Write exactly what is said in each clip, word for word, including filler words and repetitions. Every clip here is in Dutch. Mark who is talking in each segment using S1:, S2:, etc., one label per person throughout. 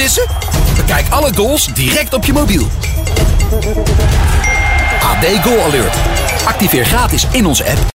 S1: missen? Bekijk alle goals direct op je mobiel. A D Goal Alert. Activeer gratis in onze app.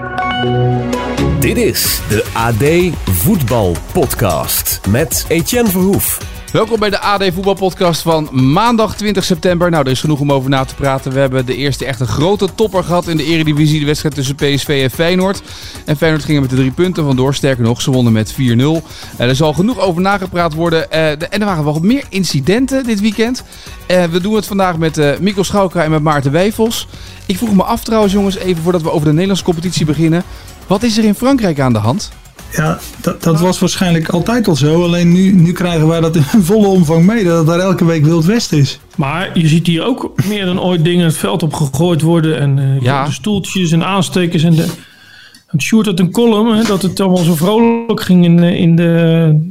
S2: Dit is de A D Voetbal Podcast met Etienne Verhoef.
S3: Welkom bij de A D Voetbal Podcast van maandag twintig september. Nou, er is genoeg om over na te praten. We hebben de eerste echt een grote topper gehad in de Eredivisie. De wedstrijd tussen P S V en Feyenoord. En Feyenoord ging er met de drie punten vandoor. Sterker nog, ze wonnen met vier nul. Uh, er zal genoeg over nagepraat worden. Uh, de, en er waren wel wat meer incidenten dit weekend. Uh, we doen het vandaag met uh, Mikkel Schauka en met Maarten Wijfels. Ik vroeg me af trouwens, jongens, even voordat we over de Nederlandse competitie beginnen. Wat is er in Frankrijk aan de hand?
S4: Ja, dat, dat was waarschijnlijk altijd al zo. Alleen nu, nu krijgen wij dat in volle omvang mee. Dat het daar elke week Wild West is.
S5: Maar je ziet hier ook meer dan ooit dingen het veld op gegooid worden. En uh, ja. de stoeltjes en aanstekers. En de, het Sjoerd had een column. Hè, dat het allemaal zo vrolijk ging in, in de...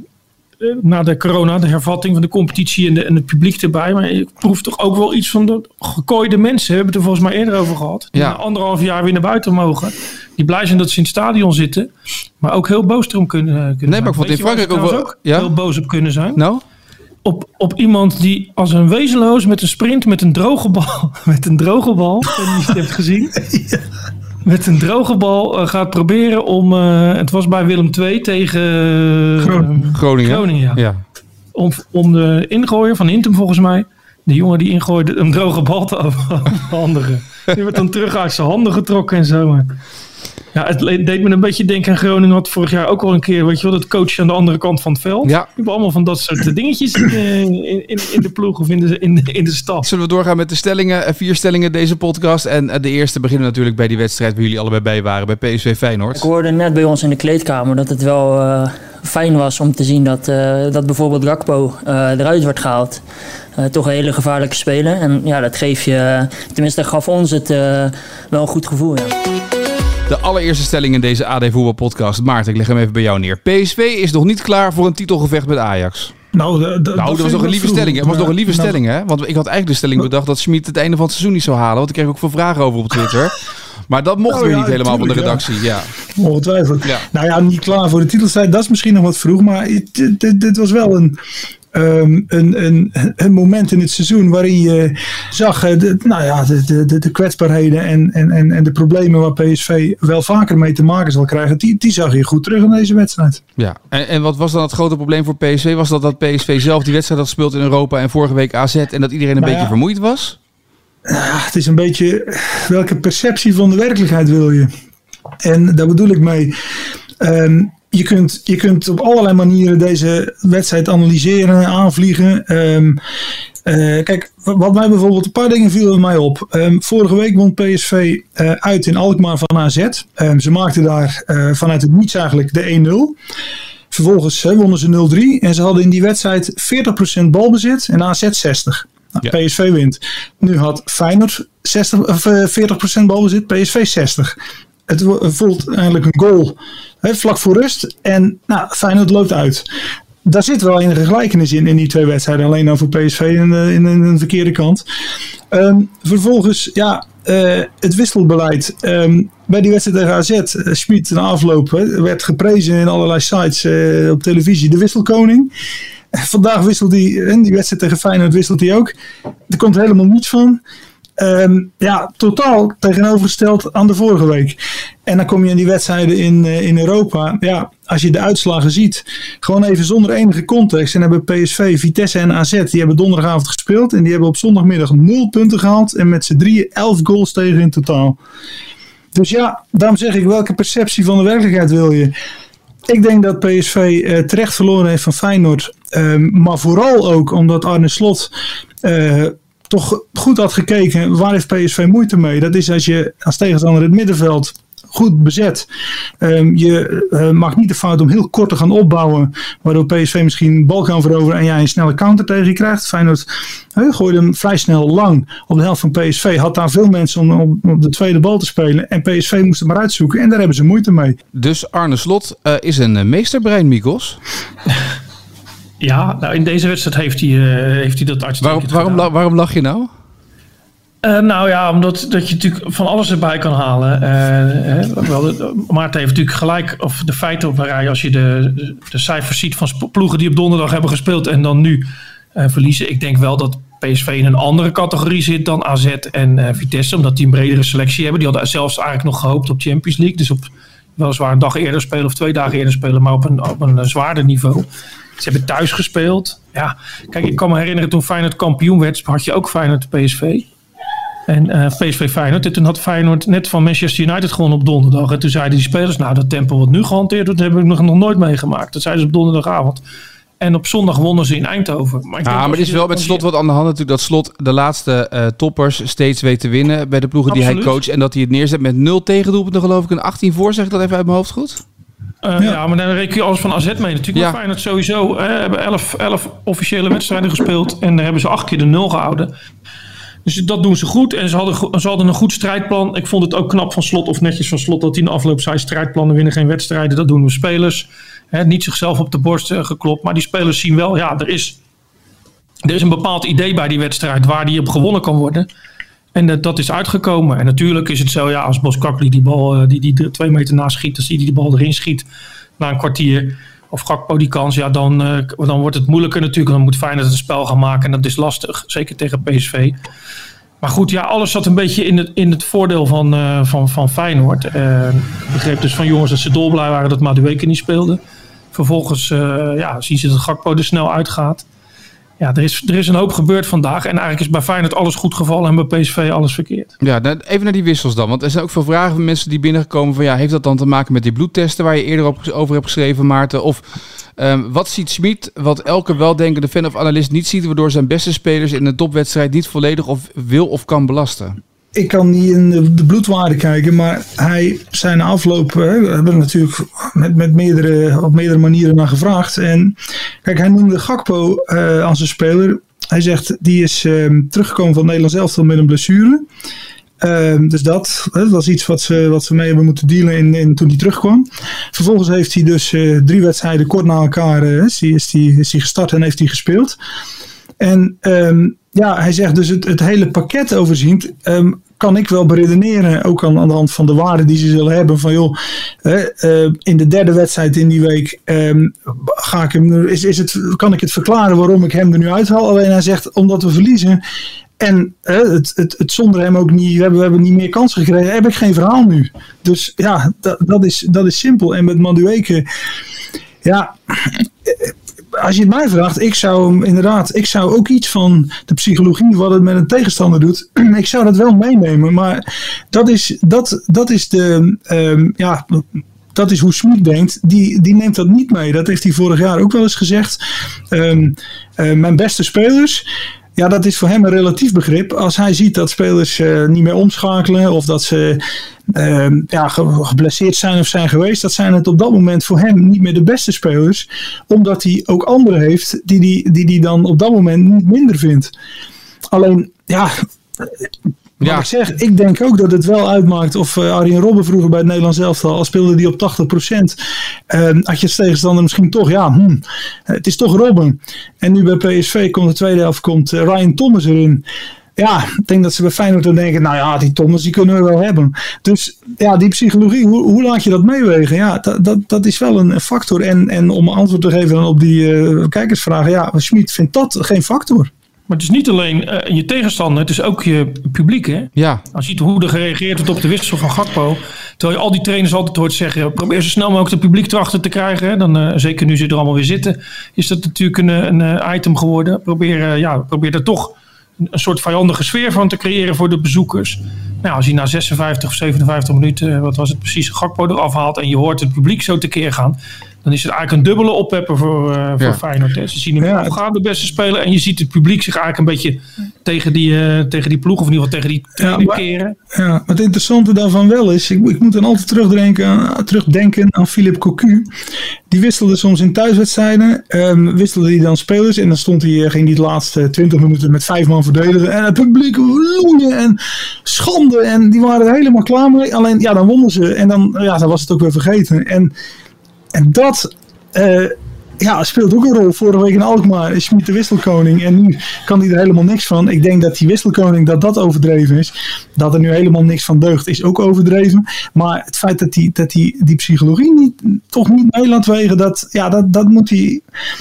S5: na de corona, de hervatting van de competitie en, de, en het publiek erbij. Maar ik proef toch ook wel iets van de gekooide mensen. We hebben het er volgens mij eerder over gehad. Die ja. na anderhalf jaar weer naar buiten mogen. Die blij zijn dat ze in het stadion zitten. Maar ook heel boos erom kunnen, kunnen nee, zijn.
S3: Maar ik vond in Frankrijk ook wel
S5: ook ja? heel boos op kunnen zijn.
S3: Nou?
S5: Op, op iemand die als een wezenloos met een sprint met een droge bal. Met een droge bal. Ik weet niet of je het hebt gezien. Ja. Met een droge bal uh, gaat proberen om... Uh, het was bij Willem twee tegen... Uh,
S3: Groningen. Groningen,
S5: Groningen ja.
S3: ja.
S5: Om, om de ingooier van Hintem volgens mij. De jongen die ingooide een droge bal te overhandigen. Die werd dan terug uit zijn handen getrokken en zo. Ja, het deed me een beetje denken aan Groningen. Had vorig jaar ook al een keer, weet je wel, dat coach aan de andere kant van het veld.
S3: Ja. We
S5: hebben allemaal van dat soort dingetjes in, in, in, in de ploeg of in de, in, de, in de stad.
S3: Zullen we doorgaan met de stellingen? Vier stellingen deze podcast. En de eerste beginnen natuurlijk bij die wedstrijd waar jullie allebei bij waren. Bij P S V Feyenoord.
S6: Ik hoorde net bij ons in de kleedkamer dat het wel uh, fijn was om te zien dat, uh, dat bijvoorbeeld Gakpo uh, eruit wordt gehaald. Uh, toch een hele gevaarlijke speler. En ja, dat geeft je, tenminste gaf ons het uh, wel een goed gevoel. Ja.
S3: De allereerste stelling in deze A D Voetbal Podcast. Maarten, ik leg hem even bij jou neer. P S V is nog niet klaar voor een titelgevecht met Ajax.
S4: Nou, de, de,
S3: nou dat, dat was nog een lieve vroeg. stelling. Het was nog een lieve nou, stelling, hè? Want ik had eigenlijk de stelling bedacht dat Schmid het einde van het seizoen niet zou halen. Want ik kreeg ook veel vragen over op Twitter. Maar dat mocht nou, weer ja, niet helemaal tuurlijk, van de redactie. Ja.
S4: Ja. Ongetwijfeld. Ja. Nou ja, niet klaar voor de titelstrijd. Dat is misschien nog wat vroeg. Maar dit, dit, dit was wel een... Um, een, een, een moment in het seizoen waarin je zag uh, de, nou ja, de, de, de kwetsbaarheden en, en, en de problemen waar P S V wel vaker mee te maken zal krijgen, die, die zag je goed terug in deze wedstrijd.
S3: Ja, en, en wat was dan het grote probleem voor P S V? Was dat dat P S V zelf die wedstrijd had gespeeld in Europa en vorige week A Z en dat iedereen een nou beetje ja, vermoeid was?
S4: Uh, het is een beetje welke perceptie van de werkelijkheid wil je? En daar bedoel ik mee... Um, Je kunt, je kunt op allerlei manieren deze wedstrijd analyseren, aanvliegen. Um, uh, kijk, wat mij bijvoorbeeld, een paar dingen vielen mij op. Um, vorige week won P S V uh, uit in Alkmaar van A Z. Um, ze maakten daar uh, vanuit het niets eigenlijk de één nul. Vervolgens uh, wonnen ze nul drie en ze hadden in die wedstrijd veertig procent balbezit en A Z zestig procent. Nou, ja. P S V wint. Nu had Feyenoord zestig, of, uh, veertig procent balbezit, P S V zestig. Het voelt eigenlijk een goal hè, vlak voor rust. En nou, Feyenoord loopt uit. Daar zit wel enige gelijkenis in, in die twee wedstrijden. Alleen dan voor P S V in de, in de, in de verkeerde kant. Um, vervolgens, ja, uh, het wisselbeleid. Um, bij die wedstrijd tegen A Z, uh, Schmid na afloop hè, werd geprezen in allerlei sites uh, op televisie. De wisselkoning. Vandaag wisselt hij, in die wedstrijd tegen Feyenoord wisselt hij ook. Er komt helemaal niets van. Um, ja, totaal tegenovergesteld aan de vorige week. En dan kom je in die wedstrijden in, uh, in Europa. Ja, als je de uitslagen ziet, gewoon even zonder enige context. En hebben P S V, Vitesse en A Z, die hebben donderdagavond gespeeld. En die hebben op zondagmiddag nul punten gehaald. En met z'n drieën elf goals tegen in totaal. Dus ja, daarom zeg ik, welke perceptie van de werkelijkheid wil je? Ik denk dat P S V uh, terecht verloren heeft van Feyenoord. Um, maar vooral ook omdat Arne Slot... Uh, toch goed had gekeken, waar heeft P S V moeite mee? Dat is als je als tegenstander het middenveld goed bezet. Um, je uh, maakt niet de fout om heel kort te gaan opbouwen, waardoor P S V misschien een bal kan veroveren en jij een snelle counter tegen je krijgt. Feyenoord uh, gooide hem vrij snel lang op de helft van P S V. Had daar veel mensen om, om op de tweede bal te spelen en P S V moest hem maar uitzoeken en daar hebben ze moeite mee.
S3: Dus Arne Slot uh, is een uh, meesterbrein, Mikkels.
S5: Ja, nou in deze wedstrijd heeft hij, uh, heeft hij dat uitstekend
S3: waarom, waarom, waarom lach je nou?
S5: Uh, nou ja, omdat dat je natuurlijk van alles erbij kan halen. Uh, hè, wel, Maarten heeft natuurlijk gelijk, of de feiten op een rij. Als je de, de cijfers ziet van ploegen die op donderdag hebben gespeeld en dan nu uh, verliezen. Ik denk wel dat P S V in een andere categorie zit dan A Z en uh, Vitesse. Omdat die een bredere selectie hebben. Die hadden zelfs eigenlijk nog gehoopt op Champions League. Dus op weliswaar een dag eerder spelen of twee dagen eerder spelen. Maar op een, op een uh, zwaarder niveau. Ze hebben thuis gespeeld. Ja, kijk, ik kan me herinneren toen Feyenoord kampioen werd. Had je ook Feyenoord P S V. En uh, P S V Feyenoord. En toen had Feyenoord net van Manchester United gewonnen op donderdag. En toen zeiden die spelers, nou dat tempo wat nu gehanteerd wordt, heb ik nog, nog nooit meegemaakt. Dat zeiden ze op donderdagavond. En op zondag wonnen ze in Eindhoven. Maar ik
S3: ja,
S5: denk
S3: maar het is wel met Slot wat aan de hand natuurlijk. Dat Slot de laatste uh, toppers steeds weet te winnen bij de ploegen Absoluut. die hij coacht. En dat hij het neerzet met nul tegendoelpunten geloof ik. En achttien voor, zeg ik dat even uit mijn hoofd goed?
S5: Uh, ja. ja, maar dan reken je alles van A Z mee natuurlijk. Ja. Maar Feyenoord sowieso hè, hebben elf, elf officiële wedstrijden gespeeld. En daar hebben ze acht keer de nul gehouden. Dus dat doen ze goed. En ze hadden, ze hadden een goed strijdplan. Ik vond het ook knap van Slot, of netjes van Slot, dat hij in de afloop zei: strijdplannen winnen geen wedstrijden. Dat doen we spelers. He, niet zichzelf op de borst uh, geklopt. Maar die spelers zien wel, ja, er is, er is een bepaald idee bij die wedstrijd waar die op gewonnen kan worden. En uh, dat is uitgekomen. En natuurlijk is het zo, ja, als Boskakli die bal, uh, die, die twee meter naast schiet, als hij die bal erin schiet na een kwartier, of Gakpo die kans, ja, dan, uh, dan wordt het moeilijker natuurlijk. Dan moet Feyenoord een spel gaan maken en dat is lastig. Zeker tegen P S V. Maar goed, ja, alles zat een beetje in het, in het voordeel van, uh, van, van Feyenoord. Uh, ik begreep dus van jongens dat ze dolblij waren dat Madueke niet speelde. Vervolgens uh, ja, zien ze dat Gakpo er snel uitgaat. Ja, er is, er is een hoop gebeurd vandaag. En eigenlijk is bij Feyenoord alles goed gevallen en bij P S V alles verkeerd.
S3: Ja, even naar die wissels dan. Want er zijn ook veel vragen van mensen die binnengekomen van ja, heeft dat dan te maken met die bloedtesten waar je eerder op, over hebt geschreven, Maarten? Of um, wat ziet Schmid wat elke weldenkende fan of analist niet ziet, waardoor zijn beste spelers in een topwedstrijd niet volledig of wil of kan belasten?
S4: Ik kan niet in de bloedwaarde kijken, maar hij zijn afloop, hè, we hebben er natuurlijk met, met meerdere, op meerdere manieren naar gevraagd. En kijk, hij noemde Gakpo uh, als een speler. Hij zegt, die is uh, teruggekomen van het Nederlands elftal met een blessure. Uh, dus dat, dat was iets wat ze, wat ze mee hebben moeten dealen in, in, toen hij terugkwam. Vervolgens heeft hij dus uh, drie wedstrijden kort na elkaar uh, is, die, is, die, is die gestart en heeft hij gespeeld. En um, ja, hij zegt dus het, het hele pakket overziend, um, kan ik wel beredeneren, ook aan, aan de hand van de waarden die ze zullen hebben, van joh, uh, uh, in de derde wedstrijd in die week um, ga ik hem, is, is het, kan ik het verklaren waarom ik hem er nu uithaal. Alleen hij zegt, omdat we verliezen en uh, het, het, het zonder hem ook niet, we hebben, we hebben niet meer kans gekregen, heb ik geen verhaal nu. Dus ja, dat, dat, is, dat is simpel. En met Madueke, ja, als je het mij vraagt, ik zou hem inderdaad, ik zou ook iets van de psychologie, wat het met een tegenstander doet, ik zou dat wel meenemen. Maar dat is, dat, dat is de, um, ja, dat is hoe Schmid denkt. Die, die neemt dat niet mee. Dat heeft hij vorig jaar ook wel eens gezegd. Um, uh, mijn beste spelers. Ja, dat is voor hem een relatief begrip. Als hij ziet dat spelers uh, niet meer omschakelen of dat ze uh, ja, ge- geblesseerd zijn of zijn geweest, dat zijn het op dat moment voor hem niet meer de beste spelers, omdat hij ook anderen heeft die die, die, die dan op dat moment niet minder vindt. Alleen, ja, wat ja. ik zeg, ik denk ook dat het wel uitmaakt of uh, Arjen Robben vroeger bij het Nederlands elftal, al speelde die op tachtig procent, uh, had je als tegenstander misschien toch, ja, hmm, het is toch Robben. En nu bij P S V komt de tweede helft, komt uh, Ryan Thomas erin. Ja, ik denk dat ze bij Feyenoord dan denken, nou ja, die Thomas die kunnen we wel hebben. Dus ja, die psychologie, hoe, hoe laat je dat meewegen? Ja, dat, dat, dat is wel een factor. En, en om antwoord te geven dan op die uh, kijkersvragen, ja, Schmid vindt dat geen factor.
S5: Maar het is niet alleen uh, je tegenstander, het is ook je publiek. Hè?
S3: Ja.
S5: Als je ziet hoe er gereageerd wordt op de wissel van Gakpo. Terwijl je al die trainers altijd hoort zeggen, probeer zo snel mogelijk het publiek erachter te krijgen. Hè? Dan, uh, zeker nu ze er allemaal weer zitten, is dat natuurlijk een, een item geworden. Probeer, uh, ja, probeer er toch een, een soort vijandige sfeer van te creëren voor de bezoekers. Nou, als je na zesenvijftig of zevenenvijftig minuten, wat was het precies, Gakpo eraf haalt en je hoort het publiek zo tekeer gaan, dan is het eigenlijk een dubbele oppepper voor, uh, voor ja. Feyenoord. Hè. Ze zien hem ja. afgaan, de beste spelen. En je ziet het publiek zich eigenlijk een beetje tegen die, uh, tegen die ploeg, of in ieder geval tegen die trainer ja, maar, keren.
S4: Ja, het interessante daarvan wel is, ik, ik moet dan altijd terugdenken aan, terugdenken aan Philippe Cocu. Die wisselde soms in thuiswedstrijden, um, wisselde hij dan spelers. En dan stond hij, ging hij de laatste twintig minuten met vijf man verdedigen. En het publiek loeien en schande. En die waren er helemaal klaar mee. Alleen, ja, dan wonnen ze. En dan, ja, dan was het ook weer vergeten. En En dat uh, ja, speelt ook een rol. Vorige week in Alkmaar is Schmid de wisselkoning. En nu kan hij er helemaal niks van. Ik denk dat die wisselkoning, dat dat overdreven is. Dat er nu helemaal niks van deugt, is ook overdreven. Maar het feit dat hij dat die, die psychologie niet, toch niet mee laat wegen, dat, ja, dat, dat moet hij...
S3: Ja.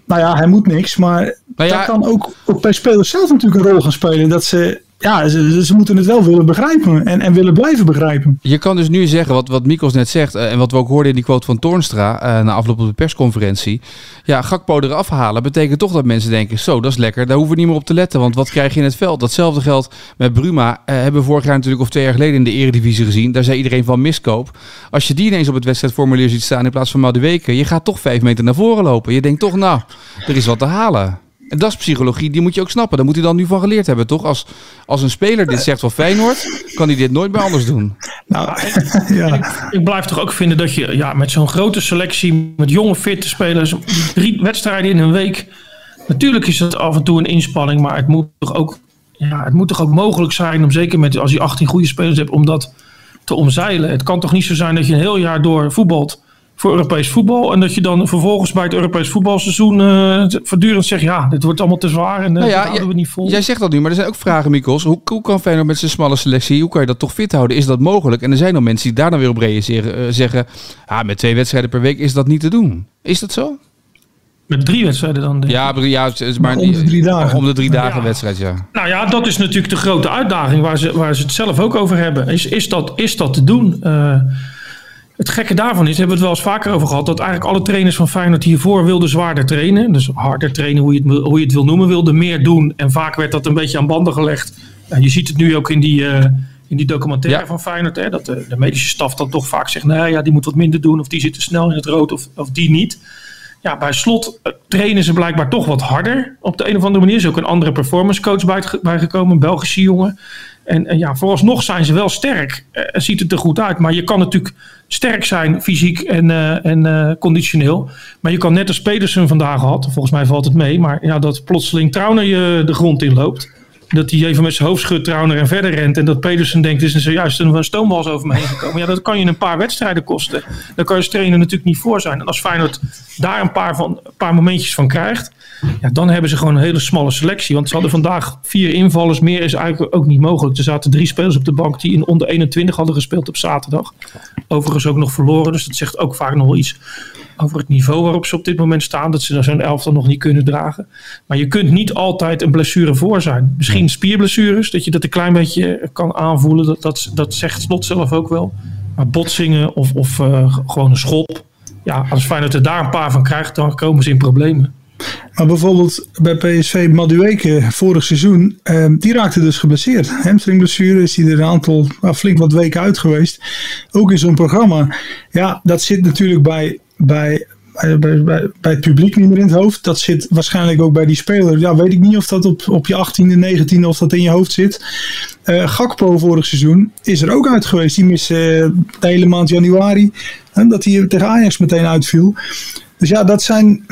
S4: nou ja, hij moet niks. Maar nou ja, dat kan ook, ook bij spelers zelf natuurlijk een rol gaan spelen. Dat ze... Ja, ze, ze moeten het wel willen begrijpen en, en willen blijven begrijpen.
S3: Je kan dus nu zeggen, wat, wat Mikkels net zegt... Uh, en wat we ook hoorden in die quote van Toornstra... Uh, na afloop op de persconferentie... Ja, Gakpo eraf halen betekent toch dat mensen denken... Zo, dat is lekker, daar hoeven we niet meer op te letten. Want wat krijg je in het veld? Datzelfde geldt met Bruma. Uh, hebben we vorig jaar natuurlijk of twee jaar geleden in de Eredivisie gezien. Daar zei iedereen van miskoop. Als je die ineens op het wedstrijdformulier ziet staan... in plaats van Madueke... Je gaat toch vijf meter naar voren lopen. Je denkt toch, nou, er is wat te halen. En dat is psychologie, die moet je ook snappen. Daar moet hij dan nu van geleerd hebben, toch? Als, als een speler dit zegt van Feyenoord, kan hij dit nooit meer anders doen.
S5: Nou, ja. ik, ik blijf toch ook vinden dat je ja, met zo'n grote selectie, met jonge fitte spelers, drie wedstrijden in een week. Natuurlijk is dat af en toe een inspanning, maar het moet toch ook, ja, het moet toch ook mogelijk zijn om zeker met als je achttien goede spelers hebt, om dat te omzeilen. Het kan toch niet zo zijn dat je een heel jaar door voetbalt voor Europees voetbal. En dat je dan vervolgens bij het Europees voetbalseizoen uh, voortdurend zegt, ja, dit wordt allemaal te zwaar en uh, nou ja, dat houden we niet vol.
S3: Jij zegt dat nu, maar er zijn ook vragen, Mikkels. Hoe, hoe kan Feyenoord met zijn smalle selectie, hoe kan je dat toch fit houden? Is dat mogelijk? En er zijn nog mensen die daar dan weer op reageren, uh, zeggen, ah, met twee wedstrijden per week is dat niet te doen. Is dat zo?
S5: Met drie wedstrijden dan? Denk ik.
S3: Ja, ja, maar, maar
S4: om de drie dagen.
S3: Om de drie dagen
S5: ja.
S3: wedstrijd, ja.
S5: Nou ja, dat is natuurlijk de grote uitdaging waar ze, waar ze het zelf ook over hebben. Is, is, dat, is dat te doen? Uh, Het gekke daarvan is, hebben we het wel eens vaker over gehad, dat eigenlijk alle trainers van Feyenoord hiervoor wilden zwaarder trainen. Dus harder trainen, hoe je het, hoe je het wil noemen, wilden meer doen. En vaak werd dat een beetje aan banden gelegd. En je ziet het nu ook in die, uh, in die documentaire ja. van Feyenoord. Hè, dat de, de medische staf dan toch vaak zegt, nee, ja, die moet wat minder doen. Of die zit te snel in het rood, of, of die niet. Ja, bij Slot uh, trainen ze blijkbaar toch wat harder. Op de een of andere manier is ook een andere performance coach bij, bijgekomen, een Belgische jongen. En, en ja, vooralsnog zijn ze wel sterk. Uh, ziet het er goed uit. Maar je kan natuurlijk sterk zijn, fysiek en, uh, en uh, conditioneel. Maar je kan net als Pedersen vandaag had, volgens mij valt het mee. Maar ja, dat plotseling Trauner je de grond inloopt. Dat hij even met zijn hoofd schudt, Trauner en verder rent. En dat Pedersen denkt, er is er zojuist een stoomwals over me heen gekomen. Ja, dat kan je een paar wedstrijden kosten. Daar kan je als trainer natuurlijk niet voor zijn. En als Feyenoord daar een paar, van, een paar momentjes van krijgt, ja, dan hebben ze gewoon een hele smalle selectie. Want ze hadden vandaag vier invallers. Meer is eigenlijk ook niet mogelijk. Er zaten drie spelers op de bank die in onder eenentwintig hadden gespeeld op zaterdag. Overigens ook nog verloren. Dus dat zegt ook vaak nog wel iets over het niveau waarop ze op dit moment staan. Dat ze zo'n elftal nog niet kunnen dragen. Maar je kunt niet altijd een blessure voor zijn. Misschien spierblessures. Dat je dat een klein beetje kan aanvoelen. Dat, dat, dat zegt Slot zelf ook wel. Maar botsingen of, of uh, gewoon een schop. Ja, als Feyenoord er daar een paar van krijgt, dan komen ze in problemen.
S4: Maar bijvoorbeeld bij P S V Madueke vorig seizoen, eh, die raakte dus geblesseerd. Hamstringblessure, is hij er een aantal, nou, flink wat weken uit geweest. Ook in zo'n programma. Ja, dat zit natuurlijk bij, bij, bij, bij, bij het publiek niet meer in het hoofd. Dat zit waarschijnlijk ook bij die speler. Ja, weet ik niet of dat op, op je achttiende, negentiende of dat in je hoofd zit. Uh, Gakpo vorig seizoen is er ook uit geweest. Die miste uh, de hele maand januari. Hè, dat hij tegen Ajax meteen uitviel. Dus ja, dat zijn...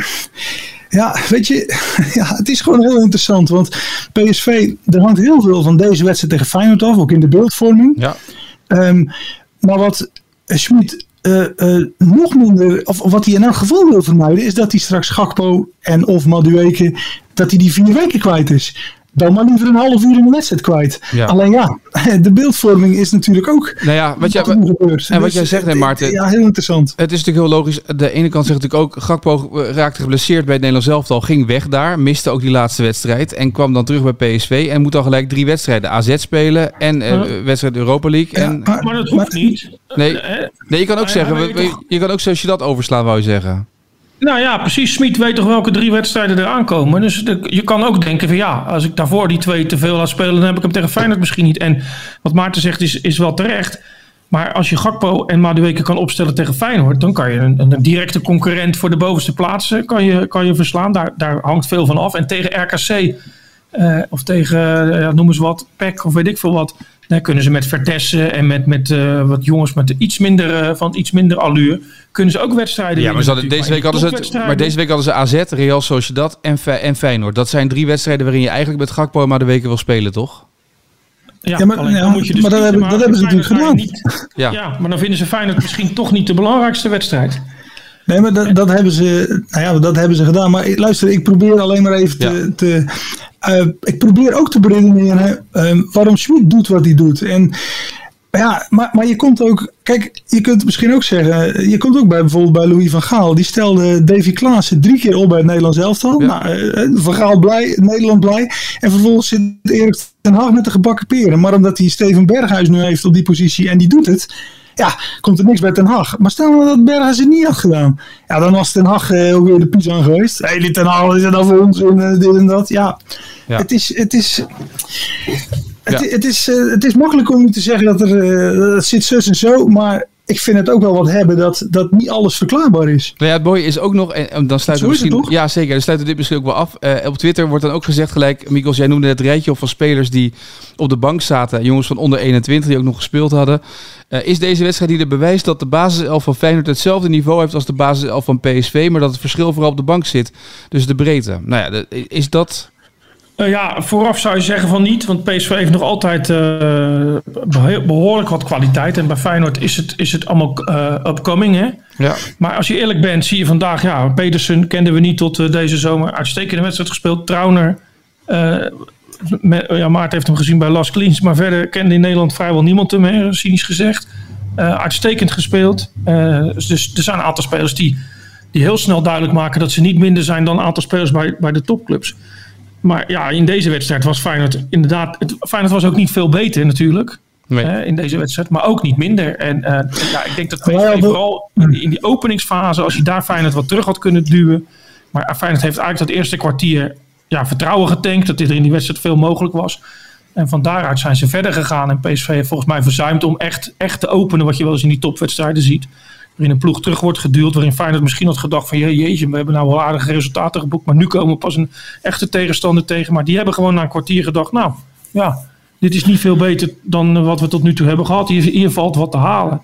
S4: Ja, weet je, ja, het is gewoon heel interessant. Want P S V, er hangt heel veel van deze wedstrijd tegen Feyenoord af. Ook in de beeldvorming. Ja. Um, maar wat Schmid uh, uh, nog minder, of wat hij in elk geval wil vermijden, is dat hij straks Gakpo en of Madueke, dat hij die vier weken kwijt is. Dan maar liever een half uur in de wedstrijd kwijt. Ja. Alleen ja, de beeldvorming is natuurlijk ook
S3: nou ja, wat jij, wat, gebeurt. En wat dus, jij zegt, hè, Maarten.
S4: Ja, heel interessant.
S3: Het is natuurlijk heel logisch. De ene kant zegt natuurlijk ook, Gakpo raakte geblesseerd bij het Nederlands elftal, ging weg daar, miste ook die laatste wedstrijd en kwam dan terug bij P S V en moet dan gelijk drie wedstrijden A Z spelen en uh, wedstrijd Europa League.
S5: Ja,
S3: en,
S5: maar, maar dat hoeft niet.
S3: Nee, nee je kan ook zeggen, je, je, je kan ook als je dat overslaan, wou je zeggen.
S5: Nou ja, precies. Schmid weet toch welke drie wedstrijden eraan komen. Dus de, je kan ook denken van ja, als ik daarvoor die twee te veel laat spelen, dan heb ik hem tegen Feyenoord misschien niet. En wat Maarten zegt is, is wel terecht. Maar als je Gakpo en Madueke kan opstellen tegen Feyenoord, dan kan je een, een directe concurrent voor de bovenste plaatsen kan je, kan je verslaan. Daar, daar hangt veel van af. En tegen R K C uh, of tegen, uh, noem eens wat, P E C of weet ik veel wat, dan kunnen ze met Vertessen en met, met uh, wat jongens met iets minder, uh, van iets minder allure, kunnen ze ook wedstrijden
S3: ja, maar, hadden, deze week hadden ze het, maar deze week hadden ze A Z, Real Sociedad en, en Feyenoord. Dat zijn drie wedstrijden waarin je eigenlijk met Gakpo en Madueke wil spelen, toch?
S5: Ja, ja, maar, alleen, ja, dan moet je dus
S4: maar dat, hebben, dat hebben ze natuurlijk gedaan.
S5: Niet, ja. ja, maar dan vinden ze Feyenoord misschien toch niet de belangrijkste wedstrijd.
S4: Nee, maar dat, dat, hebben ze, nou ja, dat hebben ze gedaan. Maar luister, ik probeer alleen maar even te... Ja. te uh, ik probeer ook te beredeneren uh, waarom Schmid doet wat hij doet. En Ja, maar, maar je komt ook... Kijk, je kunt misschien ook zeggen... Je komt ook bij bijvoorbeeld bij Louis van Gaal. Die stelde Davy Klaassen drie keer op bij het Nederlands elftal. Ja. Nou, Van Gaal blij, Nederland blij. En vervolgens zit Erik ten Hag met de gebakken peren. Maar omdat hij Steven Berghuis nu heeft op die positie en die doet het... Ja, komt er niks bij Ten Hag. Maar stel nou dat Berghuis het niet had gedaan. Ja, dan was Ten Hag uh, ook weer de pies aan geweest. Hé, hey, die Ten Hag is er dan voor ons en uh, dit en dat. Ja, ja. het is... Het is Het, ja. het, is, uh, het is makkelijk om te zeggen dat er uh, dat zit zus en zo, maar ik vind het ook wel wat hebben dat, dat niet alles verklaarbaar is.
S3: Nou ja, het mooie is ook nog, en dan sluiten we misschien... Ja, zeker, dan sluiten we dit misschien ook wel af. Uh, op Twitter wordt dan ook gezegd gelijk, Mikos, jij noemde het rijtje op van spelers die op de bank zaten, jongens van onder eenentwintig die ook nog gespeeld hadden. Uh, is deze wedstrijd die er bewijst dat de basiself van Feyenoord hetzelfde niveau heeft als de basiself van P S V, maar dat het verschil vooral op de bank zit, dus de breedte. Nou ja, de, is dat...
S5: Uh, ja, vooraf zou je zeggen van niet, want P S V heeft nog altijd uh, behoorlijk wat kwaliteit. En bij Feyenoord is het, is het allemaal uh, upcoming, hè? Ja. Maar als je eerlijk bent, zie je vandaag, ja, Pedersen kenden we niet tot uh, deze zomer. Uitstekende wedstrijd gespeeld. Trauner, uh, met, ja, Maarten heeft hem gezien bij Las Kliens, maar verder kende in Nederland vrijwel niemand hem, hè, cynisch gezegd. Uh, uitstekend gespeeld. Uh, dus er zijn een aantal spelers die, die heel snel duidelijk maken dat ze niet minder zijn dan een aantal spelers bij, bij de topclubs. Maar ja, in deze wedstrijd was Feyenoord inderdaad... Het, Feyenoord was ook niet veel beter natuurlijk. Nee. Hè, in deze wedstrijd. Maar ook niet minder. En uh, ja, ik denk dat P S V vooral in die, in die openingsfase... Als je daar Feyenoord wat terug had kunnen duwen. Maar Feyenoord heeft eigenlijk dat eerste kwartier... Ja, vertrouwen getankt. Dat er in die wedstrijd veel mogelijk was. En van daaruit zijn ze verder gegaan. En P S V heeft volgens mij verzuimd om echt, echt te openen... Wat je wel eens in die topwedstrijden ziet. Waarin een ploeg terug wordt geduwd. Waarin Feyenoord misschien had gedacht van... Je, jeetje, we hebben nou wel aardige resultaten geboekt. Maar nu komen we pas een echte tegenstander tegen. Maar die hebben gewoon na een kwartier gedacht... Nou, ja, dit is niet veel beter dan wat we tot nu toe hebben gehad. Hier, hier valt wat te halen.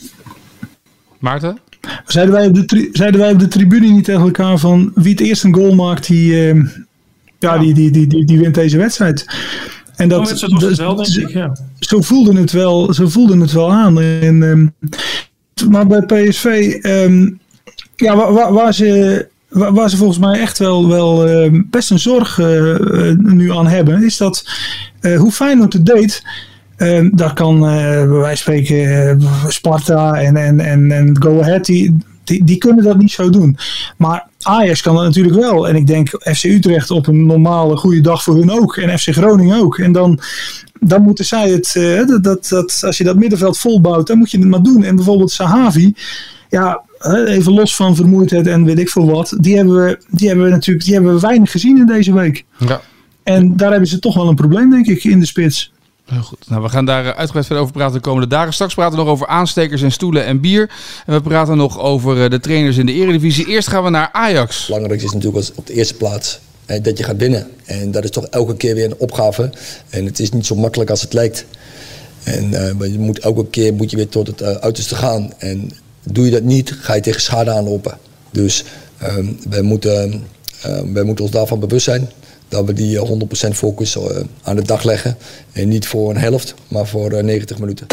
S3: Maarten?
S4: Zeiden wij, op de tri- zeiden wij op de tribune niet tegen elkaar van... Wie het eerst een goal maakt, die, uh, ja, ja. Die, die, die, die, die wint deze wedstrijd. En dat,
S5: dat was het wel, denk ik, ja.
S4: Zo voelde het wel, zo voelde het wel aan. En... Um, Maar bij P S V, um, ja, waar, waar, waar, ze, waar, waar ze volgens mij echt wel, wel uh, best een zorg uh, uh, nu aan hebben, is dat uh, hoe Feyenoord het deed, uh, daar kan uh, bij wijze van spreken uh, Sparta en, en, en, en Go Ahead, die, die, die kunnen dat niet zo doen. Maar Ajax kan dat natuurlijk wel. En ik denk F C Utrecht op een normale goede dag voor hun ook. En F C Groningen ook. En dan... Dan moeten zij het, uh, dat, dat, dat, als je dat middenveld volbouwt, dan moet je het maar doen. En bijvoorbeeld Sahavi, ja, even los van vermoeidheid en weet ik veel wat, die hebben we, die hebben we natuurlijk, die hebben we weinig gezien in deze week. Ja. En daar hebben ze toch wel een probleem, denk ik, in de spits.
S3: Heel goed. Nou, we gaan daar uitgebreid verder over praten de komende dagen. Straks praten we nog over aanstekers en stoelen en bier. En we praten nog over de trainers in de Eredivisie. Eerst gaan we naar Ajax.
S7: Belangrijk is natuurlijk op de eerste plaats dat je gaat winnen. En dat is toch elke keer weer een opgave. En het is niet zo makkelijk als het lijkt. En uh, je moet elke keer moet je weer tot het uh, uiterste gaan. En doe je dat niet, ga je tegen schade aanlopen. Dus uh, wij, moeten, uh, wij moeten ons daarvan bewust zijn. Dat we die honderd procent focus uh, aan de dag leggen. En niet voor een helft, maar voor uh, negentig minuten.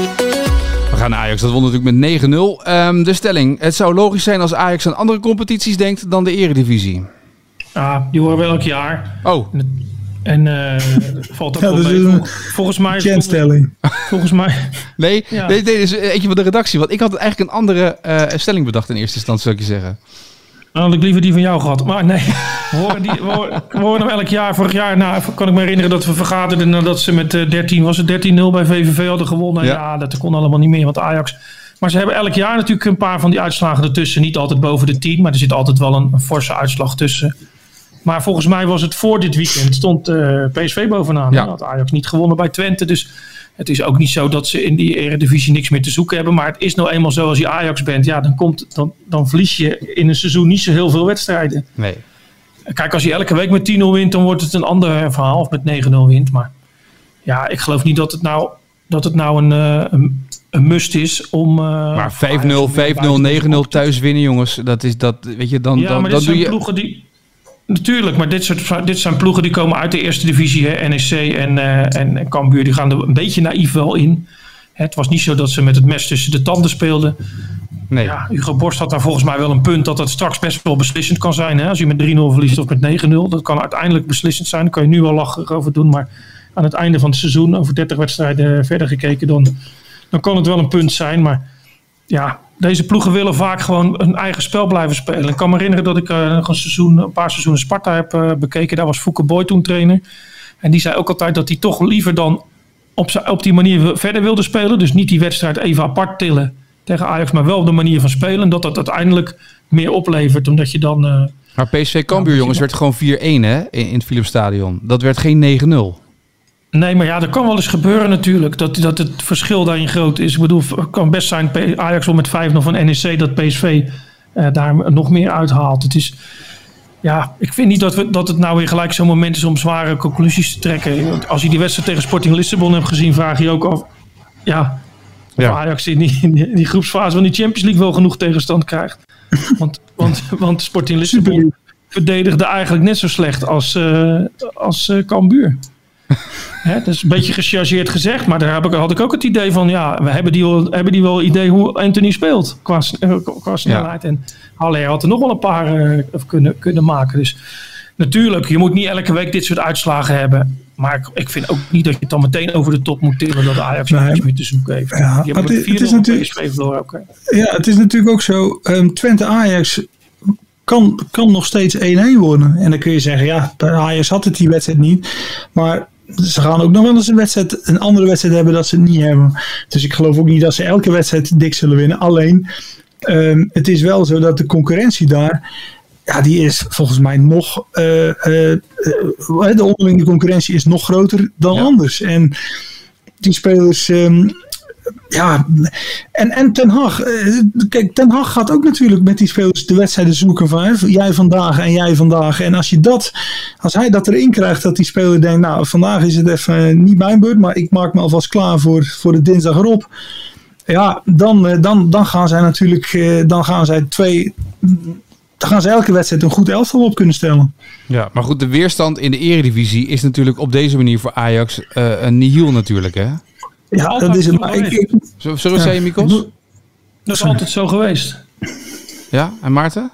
S3: We gaan naar Ajax. Dat won natuurlijk met negen nul. Um, de stelling. Het zou logisch zijn als Ajax aan andere competities denkt dan de Eredivisie.
S5: Ja, die horen we elk jaar.
S3: Oh.
S5: En uh, valt ook
S4: ja,
S5: wel mee.
S4: Een
S5: volgens mij...
S4: Volgens,
S5: volgens mij...
S3: Nee, ja. nee, nee, dit is eentje van de redactie. Want ik had eigenlijk een andere uh, stelling bedacht in eerste instantie, zou ik je zeggen.
S5: Dan had ik liever die van jou gehad. Maar nee, we horen, die, we horen, we horen hem elk jaar. Vorig jaar nou, kan ik me herinneren dat we vergaderden nadat ze met uh, dertien, was het dertien nul bij V V V hadden gewonnen. Ja. ja, dat kon allemaal niet meer, want Ajax... Maar ze hebben elk jaar natuurlijk een paar van die uitslagen ertussen. Niet altijd boven de tien, maar er zit altijd wel een, een forse uitslag tussen. Maar volgens mij was het voor dit weekend, stond uh, P S V bovenaan. Ja. Had Ajax niet gewonnen bij Twente. Dus het is ook niet zo dat ze in die Eredivisie niks meer te zoeken hebben. Maar het is nou eenmaal zo, als je Ajax bent, ja, dan, komt, dan, dan verlies je in een seizoen niet zo heel veel wedstrijden.
S3: Nee.
S5: Kijk, als je elke week met tien nul wint, dan wordt het een ander verhaal. Of met negen nul wint. Maar ja, ik geloof niet dat het nou, dat het nou een... Uh, een een must is om... Uh,
S3: maar vijf nul, vijf nul, negen nul thuis winnen, jongens. Dat is dat, weet je, dan,
S5: ja,
S3: dan,
S5: maar
S3: dan
S5: dit
S3: doe
S5: zijn
S3: je...
S5: ploegen die... Natuurlijk, maar dit, soort, dit zijn ploegen die komen uit de eerste divisie. Hè, N E C en, uh, en, en Cambuur, die gaan er een beetje naïef wel in. Het was niet zo dat ze met het mes tussen de tanden speelden.
S3: Nee.
S5: Ja, Hugo Borst had daar volgens mij wel een punt dat het straks best wel beslissend kan zijn. Hè? Als je met drie nul verliest of met negen nul, dat kan uiteindelijk beslissend zijn. Daar kan je nu wel lacherig over doen, maar aan het einde van het seizoen, over dertig wedstrijden verder gekeken, dan... dan kan het wel een punt zijn. Maar ja, deze ploegen willen vaak gewoon een eigen spel blijven spelen. Ik kan me herinneren dat ik uh, nog een, seizoen, een paar seizoenen Sparta heb uh, bekeken. Daar was Fouke Boy toen trainer. En die zei ook altijd dat hij toch liever dan op, op die manier verder wilde spelen. Dus niet die wedstrijd even apart tillen tegen Ajax, maar wel op de manier van spelen. Dat dat uiteindelijk meer oplevert, omdat je dan... Uh,
S3: maar P S V Cambuur, ja, jongens, werd gewoon vier een hè, in, in het Philipsstadion. Dat werd geen negen nul.
S5: Nee, maar ja, dat kan wel eens gebeuren natuurlijk. Dat, dat het verschil daarin groot is. Ik bedoel, het kan best zijn Ajax wel met vijf nul van N E C dat P S V uh, daar nog meer uithaalt. Het is... Ja, ik vind niet dat, we, dat het nou weer gelijk zo'n moment is om zware conclusies te trekken. Als je die wedstrijd tegen Sporting Lissabon hebt gezien, vraag je ook af... Ja, ja. of Ajax in die, in die groepsfase van die Champions League wel genoeg tegenstand krijgt. Want, want, want Sporting Lissabon verdedigde eigenlijk net zo slecht als, uh, als uh, Cambuur. Hè, dat is een beetje gechargeerd gezegd, maar daar heb ik, had ik ook het idee van... Ja, we hebben die wel, hebben die wel idee hoe Anthony speelt qua, qua snelheid. Ja. En Haller had er nog wel een paar uh, kunnen, kunnen maken. Dus natuurlijk, je moet niet elke week dit soort uitslagen hebben. Maar ik, ik vind ook niet dat je het dan meteen over de top moet tillen dat de Ajax nee, iets meer te zoeken heeft.
S4: Ja,
S5: die
S4: hebben het, het is natuurlijk, P S V verloren, okay. Ja, het is natuurlijk ook zo. Um, Twente Ajax kan, kan nog steeds één een worden. En dan kun je zeggen, ja, bij Ajax had het die wedstrijd niet. Maar ze gaan ook nog wel eens een wedstrijd, een andere wedstrijd hebben dat ze het niet hebben. Dus ik geloof ook niet dat ze elke wedstrijd dik zullen winnen. Alleen, um, het is wel zo dat de concurrentie daar, ja, die is volgens mij nog, uh, uh, uh, de onderlinge concurrentie is nog groter dan ja. anders. En die spelers, um, ja, en, en Ten Hag, uh, kijk, Ten Hag gaat ook natuurlijk met die spelers de wedstrijden zoeken van, hè, jij vandaag en jij vandaag. En als je dat, als hij dat erin krijgt, dat die speler denkt, nou, vandaag is het even niet mijn beurt, maar ik maak me alvast klaar voor, voor de dinsdag erop. Ja, dan, dan, dan gaan zij natuurlijk, uh, dan gaan zij twee... Dan gaan ze elke wedstrijd een goed elftal op kunnen stellen.
S3: Ja, maar goed, de weerstand in de Eredivisie is natuurlijk op deze manier voor Ajax uh, een nihil natuurlijk, hè?
S4: Ja, dat, dat is het. Maar ik, ik,
S3: Zullen we ja. zeggen, Mikos?
S5: Dat is altijd zo geweest.
S3: Ja, en Maarten?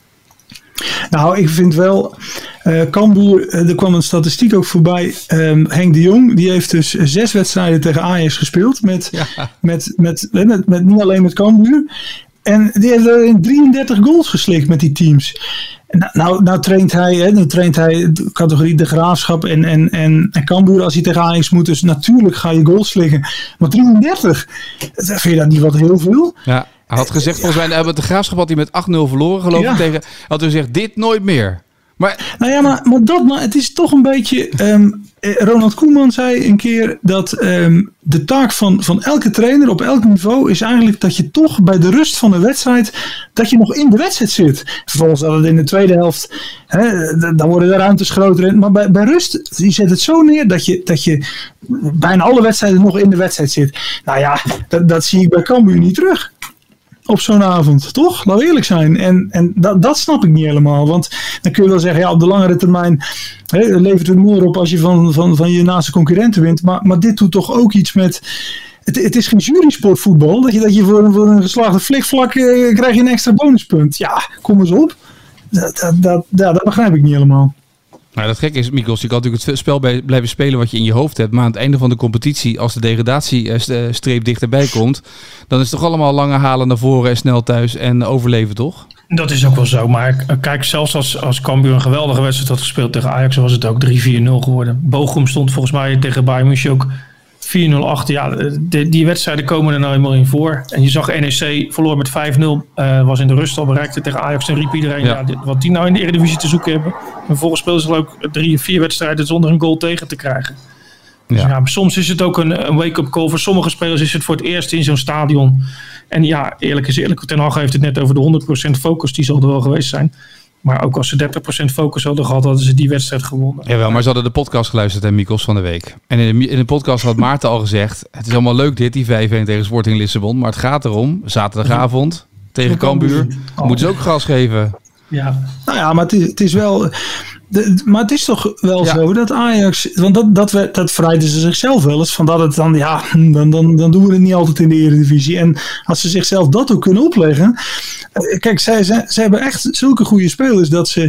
S4: Nou, ik vind wel... Uh, Cambuur, uh, er kwam een statistiek ook voorbij. Um, Henk de Jong, die heeft dus zes wedstrijden tegen Ajax gespeeld. Met, ja. met, met, met, met, met niet alleen met Cambuur. En die heeft er in drieëndertig goals geslikt met die teams. Nou, nou, nou traint hij, hè, nou traint hij de categorie de Graafschap en, en, en, en Cambuur als hij tegen Ajax moet. Dus natuurlijk ga je goals slikken. Maar drieëndertig, vind je dat niet wat heel veel?
S3: Ja, hij had gezegd, volgens mij, de Graafschap had hij met acht nul verloren, geloof ja. ik. Tegen, had hij gezegd, dit nooit meer. Maar,
S4: nou ja, maar, maar dat, maar het is toch een beetje... Um, Ronald Koeman zei een keer dat um, de taak van, van elke trainer op elk niveau is eigenlijk dat je toch bij de rust van de wedstrijd, dat je nog in de wedstrijd zit. Vervolgens dat het in de tweede helft, hè, dan worden de ruimtes groter. Maar bij, bij rust, je zet het zo neer dat je, dat je bijna alle wedstrijden nog in de wedstrijd zit. Nou ja, dat, dat zie ik bij Cambuur niet terug. Op zo'n avond, toch? Laten we eerlijk zijn. En, en dat, dat snap ik niet helemaal. Want dan kun je wel zeggen, ja, op de langere termijn hè, levert het meer op als je van, van, van je naaste concurrenten wint. Maar, maar dit doet toch ook iets met... Het, het is geen jurysportvoetbal. Dat je, dat je voor, voor een geslaagde flikvlak eh, krijg je een extra bonuspunt. Ja, kom eens op. Dat, dat, dat, dat, dat begrijp ik niet helemaal.
S3: Nou, dat gekke is, Mikos, je kan natuurlijk het spel bij, blijven spelen wat je in je hoofd hebt. Maar aan het einde van de competitie, als de degradatiestreep dichterbij komt, dan is het toch allemaal lange halen naar voren en snel thuis en overleven, toch?
S5: Dat is ook wel zo. Maar kijk, zelfs als, als Cambuur een geweldige wedstrijd had gespeeld tegen Ajax, was het ook drie vier nul geworden. Bochum stond volgens mij tegen Bayern München ook vier nul achter. Ja, de, die wedstrijden komen er nou eenmaal in voor. En je zag N E C verloor met vijf nul. Uh, was in de rust al bereikt tegen Ajax. En riep iedereen ja. Ja, wat die nou in de Eredivisie te zoeken hebben. En vervolgens speelden ze ook drie of vier wedstrijden zonder een goal tegen te krijgen. Dus ja. Ja, soms is het ook een, een wake-up call. Voor sommige spelers is het voor het eerst in zo'n stadion. En ja, eerlijk is eerlijk. Ten Hag heeft het net over de honderd procent focus. Die zal er wel geweest zijn. Maar ook als ze dertig procent focus hadden gehad, hadden ze die wedstrijd gewonnen.
S3: Jawel, maar ze hadden de podcast geluisterd, hè, Mikos, van de week. En in de, in de podcast had Maarten al gezegd, het is allemaal leuk dit, die vijf een tegen Sporting Lissabon. Maar het gaat erom, zaterdagavond tegen Cambuur, oh. moeten ze ook gas geven.
S5: Ja.
S4: Nou ja, maar het is, het is wel... De, maar het is toch wel ja. zo dat Ajax... Want dat, dat, dat verrijden ze zichzelf wel eens. Van dat het dan... Ja, dan, dan, dan doen we het niet altijd in de Eredivisie. En als ze zichzelf dat ook kunnen opleggen... Kijk, zij, zij, zij hebben echt zulke goede spelers... dat ze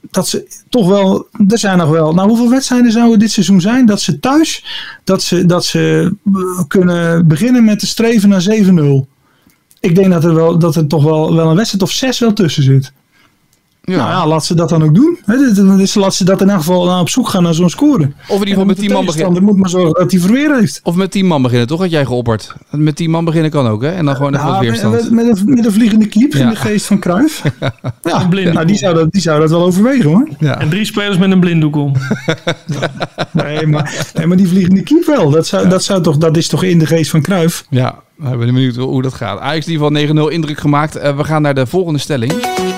S4: dat ze toch wel, er zijn nog wel, nou hoeveel wedstrijden zouden dit seizoen zijn? Dat ze thuis, dat ze, dat ze kunnen beginnen met te streven naar zeven nul. Ik denk dat er, wel, dat er toch wel, wel een wedstrijd of zes wel tussen zit. Ja. Nou ja, laat ze dat dan ook doen. Dus laat ze dat in elk geval nou op zoek gaan naar zo'n score.
S3: Of in ieder geval met tien man beginnen.
S4: Dan moet maar zorgen dat hij verweer heeft.
S3: Of met tien man beginnen, toch? Had jij geopperd. Met tien man beginnen kan ook, hè? En dan gewoon even
S4: ja,
S3: wat weerstand.
S4: Met, met, een, met een vliegende keep ja. in de geest van Cruijff. Ja, ja nou, die, zou dat, die zou dat wel overwegen, hoor.
S5: Ja. En drie spelers met een blinddoek om.
S4: nee, maar, nee, maar die vliegende keep wel. Dat, zou, ja. dat, zou toch, dat is toch in de geest van Cruijff.
S3: Ja, ik ben benieuwd hoe dat gaat. Ajax in ieder geval negen nul indruk gemaakt. Uh, we gaan naar de volgende stelling.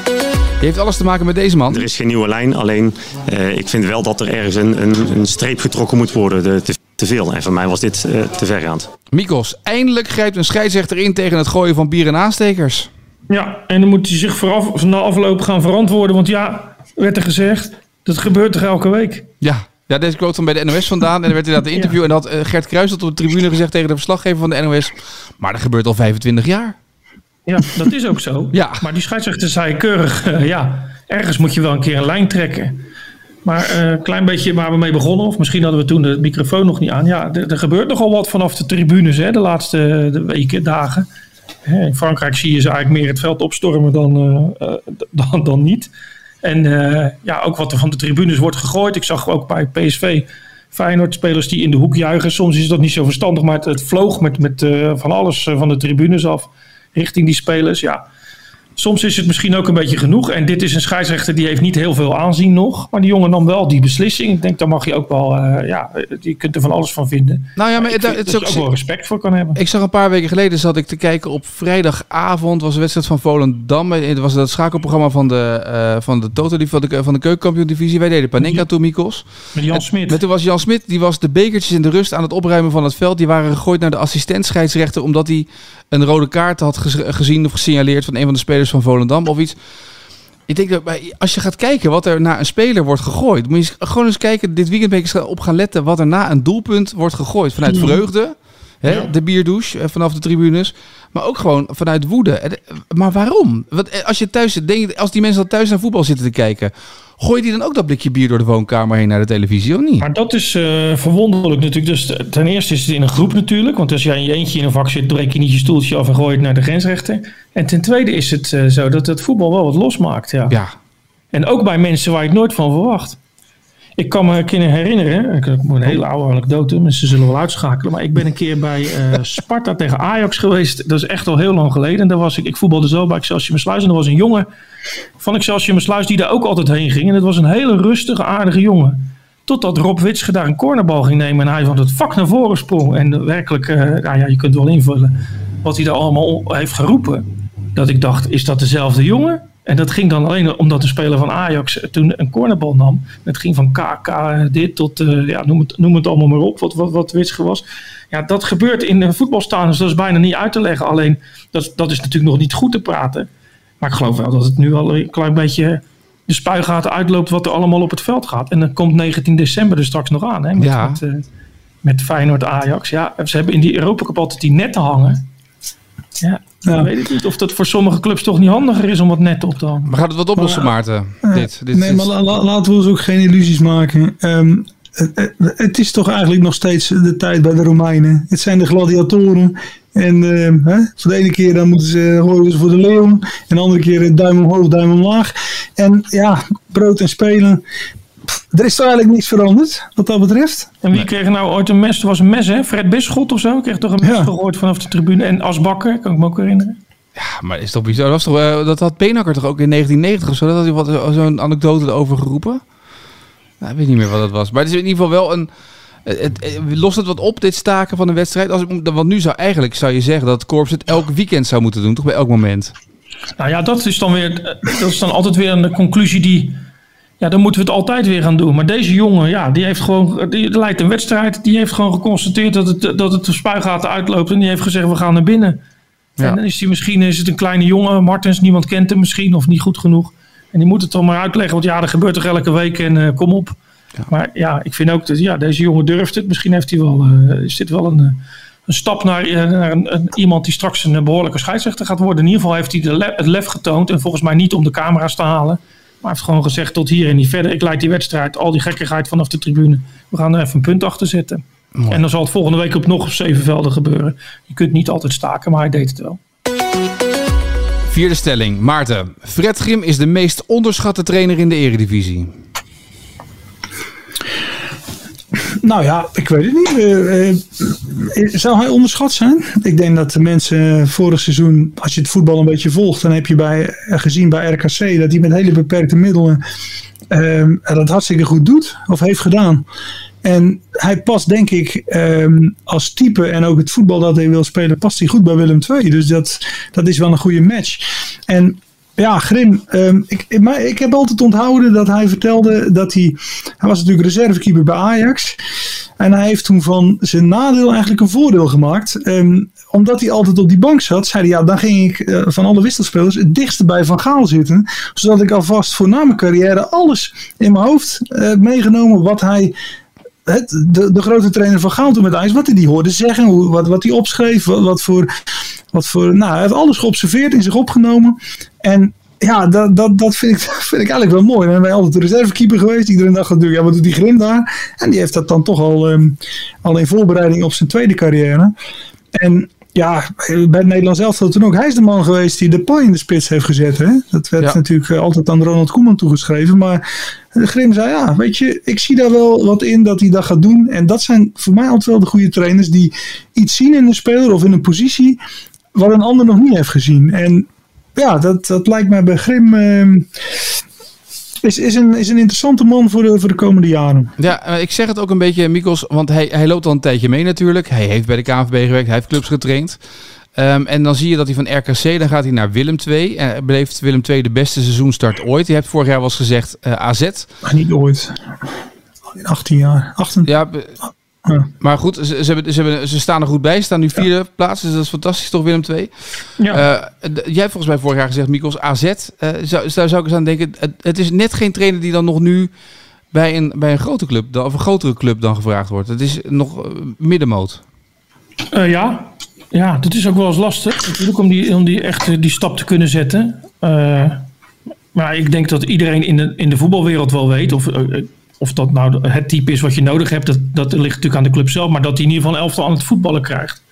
S3: Die heeft alles te maken met deze man.
S8: Er is geen nieuwe lijn, alleen uh, ik vind wel dat er ergens een, een, een streep getrokken moet worden. De, te, te veel. En voor mij was dit uh, te vergaand.
S3: Mikos, eindelijk grijpt een scheidsrechter in tegen het gooien van bier en aanstekers.
S5: Ja, en dan moet hij zich vooraf, na afloop gaan verantwoorden. Want ja, werd er gezegd, dat gebeurt toch elke week?
S3: Ja. Ja, deze quote van bij de N O S vandaan. En er werd inderdaad een interview. Ja. En had Gert Kruijs op de tribune gezegd tegen de verslaggever van de N O S. Maar dat gebeurt al vijfentwintig jaar.
S5: Ja, dat is ook zo. Ja. Maar die scheidsrechter zei keurig, uh, ja, ergens moet je wel een keer een lijn trekken. Maar een uh, klein beetje waar we mee begonnen, of misschien hadden we toen de microfoon nog niet aan. Ja, er, er gebeurt nogal wat vanaf de tribunes, hè, de laatste de weken, dagen. In Frankrijk zie je ze eigenlijk meer het veld opstormen dan, uh, uh, dan, dan niet. En uh, ja, ook wat er van de tribunes wordt gegooid. Ik zag ook bij P S V Feyenoord spelers die in de hoek juichen. Soms is dat niet zo verstandig, maar het, het vloog met, met uh, van alles uh, van de tribunes af richting die spelers. Ja, soms is het misschien ook een beetje genoeg. En dit is een scheidsrechter die heeft niet heel veel aanzien nog. Maar die jongen nam wel die beslissing. Ik denk, daar mag je ook wel, uh, ja, je kunt er van alles van vinden.
S3: Nou ja, maar het,
S5: het is ook, ook wel respect voor kan hebben.
S3: Ik zag een paar weken geleden, zat ik te kijken op vrijdagavond, was een wedstrijd van Volendam. Het was het schakelprogramma van de, uh, van de Toto, van de, van de keukenkampioen-divisie. Wij deden Panenka toen, Mikos.
S5: Met Jan Smit.
S3: En toen was Jan Smit, die was de bekertjes in de rust aan het opruimen van het veld. Die waren gegooid naar de assistent-scheidsrechter, omdat hij een rode kaart had gezien of gesignaleerd van een van de spelers van Volendam of iets. Ik denk dat als je gaat kijken wat er na een speler wordt gegooid, moet je gewoon eens kijken, dit weekend ben ik op gaan letten wat er na een doelpunt wordt gegooid. Vanuit vreugde, hè, ja. de bierdouche vanaf de tribunes, maar ook gewoon vanuit woede. Maar waarom? Want als je thuis zit, denk je, als die mensen al thuis naar voetbal zitten te kijken, gooi die dan ook dat blikje bier door de woonkamer heen naar de televisie, of niet?
S5: Maar dat is uh, verwonderlijk natuurlijk. Dus ten eerste is het in een groep natuurlijk. Want als jij in je eentje in een vak zit, breek je niet je stoeltje af en gooi je het naar de grensrechter. En ten tweede is het uh, zo dat het voetbal wel wat losmaakt. Ja.
S3: ja.
S5: En ook bij mensen waar je het nooit van verwacht. Ik kan me een keer herinneren, ik heb een hele oude anekdote, mensen zullen wel uitschakelen. Maar ik ben een keer bij uh, Sparta tegen Ajax geweest. Dat is echt al heel lang geleden. En daar was ik, ik voetbalde zo bij Excelsior Maassluis. En er was een jongen van Excelsior Maassluis die daar ook altijd heen ging. En het was een hele rustige, aardige jongen. Totdat Rob Witsche daar een cornerbal ging nemen. En hij van het vak naar voren sprong. En werkelijk, uh, nou ja, je kunt wel invullen wat hij daar allemaal heeft geroepen. Dat ik dacht, is dat dezelfde jongen? En dat ging dan alleen omdat de speler van Ajax toen een cornerbal nam. Het ging van K K dit tot, uh, ja, noem het, noem het allemaal maar op, wat, wat, wat Witsche was. Ja, dat gebeurt in een voetbalstaan, dus dat is bijna niet uit te leggen. Alleen, dat, dat is natuurlijk nog niet goed te praten. Maar ik geloof wel dat het nu al een klein beetje de spuigaten uitloopt wat er allemaal op het veld gaat. En dan komt negentien december er straks nog aan, hè, met,
S3: ja.
S5: met, uh, met Feyenoord Ajax. Ja, ze hebben in die Europa Cup altijd die netten hangen. Ja, ja. Ik weet het niet of dat voor sommige clubs toch niet handiger is om wat net op te hangen.
S3: Maar gaat het wat oplossen, maar, Maarten?
S4: Uh,
S3: dit, dit
S4: nee,
S3: is...
S4: maar la, la, laten we ons ook geen illusies maken. Um, het, het is toch eigenlijk nog steeds de tijd bij de Romeinen. Het zijn de gladiatoren. En uh, hè, voor de ene keer dan moeten ze gooien ze voor de leeuw. En de andere keer duim omhoog, duim omlaag. En ja, brood en spelen. Er is toch eigenlijk niets veranderd, wat dat betreft.
S5: En wie nee. kreeg nou ooit een mes? Er was een mes, hè? Fred Bisschot of zo? Kreeg toch een mes ja. gegooid vanaf de tribune. En Asbakker, kan ik me ook herinneren.
S3: Ja, maar is toch bizar? Dat, was toch, uh, dat had Beenhakker toch ook in negentien negentig of zo? Dat had hij wat, zo'n anekdote erover geroepen? Nou, ik weet niet meer wat dat was. Maar het is in ieder geval wel een... Het, het, lost het wat op, dit staken van een wedstrijd? Als, want nu zou eigenlijk zou je zeggen dat het korps het elk weekend zou moeten doen, toch bij elk moment?
S5: Nou ja, dat is dan weer... Dat is dan altijd weer een conclusie die... Ja, dan moeten we het altijd weer gaan doen. Maar deze jongen, ja, die heeft gewoon, die leidt een wedstrijd. Die heeft gewoon geconstateerd dat het, dat het de spuigaten uitloopt. En die heeft gezegd, we gaan naar binnen. Ja. En dan is hij misschien, is het een kleine jongen. Martens, niemand kent hem misschien of niet goed genoeg. En die moet het dan maar uitleggen. Want ja, dat gebeurt toch elke week en uh, kom op. Ja. Maar ja, ik vind ook dat ja, deze jongen durft het. Misschien heeft hij wel, uh, is dit wel een, een stap naar, uh, naar een, een, iemand die straks een behoorlijke scheidsrechter gaat worden. In ieder geval heeft hij de le- het lef getoond. En volgens mij niet om de camera's te halen. hij heeft gewoon gezegd tot hier en niet verder. Ik leid die wedstrijd, al die gekkigheid vanaf de tribune. We gaan er even een punt achter zetten. Mooi. En dan zal het volgende week op nog zeven velden gebeuren. Je kunt niet altijd staken, maar hij deed het wel.
S3: Vierde stelling. Maarten. Fred Grim is de meest onderschatte trainer in de Eredivisie.
S4: Nou ja, ik weet het niet. Uh, uh, zou hij onderschat zijn? Ik denk dat de mensen vorig seizoen, als je het voetbal een beetje volgt, dan heb je bij, uh, gezien bij R K C dat hij met hele beperkte middelen uh, dat hartstikke goed doet of heeft gedaan. En hij past denk ik um, als type en ook het voetbal dat hij wil spelen, past hij goed bij Willem twee. Dus dat, dat is wel een goede match. En ja, Grim, um, ik, maar ik heb altijd onthouden dat hij vertelde dat hij, hij was natuurlijk reservekeeper bij Ajax. En hij heeft toen van zijn nadeel eigenlijk een voordeel gemaakt. Um, omdat hij altijd op die bank zat, zei hij ja, dan ging ik uh, van alle wisselspelers het dichtste bij Van Gaal zitten. Zodat ik alvast voor na mijn carrière alles in mijn hoofd uh, meegenomen wat hij... Het, de, de grote trainer van Gaal toen met Ajax, wat hij die hoorde zeggen, hoe, wat, wat hij opschreef, wat, wat voor, wat voor, nou, hij heeft alles geobserveerd, in zich opgenomen. En ja, dat, dat, dat vind, ik, vind ik eigenlijk wel mooi. We zijn altijd de reservekeeper geweest. Iedereen dacht natuurlijk, ja, wat doet die Grim daar? En die heeft dat dan toch al, um, al in voorbereiding op zijn tweede carrière. En ja, bij het Nederlands elftal toen ook. Hij is de man geweest die de Depay in de spits heeft gezet. Hè? Dat werd ja. natuurlijk altijd aan Ronald Koeman toegeschreven. Maar Grim zei, ja, weet je, ik zie daar wel wat in dat hij dat gaat doen. En dat zijn voor mij altijd wel de goede trainers die iets zien in een speler of in een positie wat een ander nog niet heeft gezien. En ja, dat, dat lijkt mij bij Grim... Uh, Is, is, een, is een interessante man voor de, voor de komende jaren.
S3: Ja, ik zeg het ook een beetje, Mikkels, want hij, hij loopt al een tijdje mee natuurlijk. Hij heeft bij de K N V B gewerkt, hij heeft clubs getraind. Um, en dan zie je dat hij van R K C, dan gaat hij naar Willem twee. En uh, beleeft Willem twee de beste seizoenstart ooit. Je hebt vorig jaar wel eens gezegd uh, A Z.
S4: Maar niet ooit. In achttien jaar. achttien
S3: Ja, be- Ja. Maar goed, ze, ze, hebben, ze, hebben, ze staan er goed bij. Ze staan nu vierde ja. plaats, dus dat is fantastisch toch, Willem twee. Ja. Uh, d- jij hebt volgens mij vorig jaar gezegd, Mikkels, A Z. Uh, zou, daar zou ik eens aan denken, het, het is net geen trainer die dan nog nu bij een, bij een grote club, dan, of een grotere club dan gevraagd wordt. Het is nog uh, middenmoot.
S5: Uh, ja. ja, dat is ook wel eens lastig natuurlijk om die, om die echt die stap te kunnen zetten. Uh, maar ik denk dat iedereen in de, in de voetbalwereld wel weet, of... Uh, Of dat nou het type is wat je nodig hebt, dat, dat ligt natuurlijk aan de club zelf. Maar dat hij in ieder geval een elftal aan het voetballen krijgt.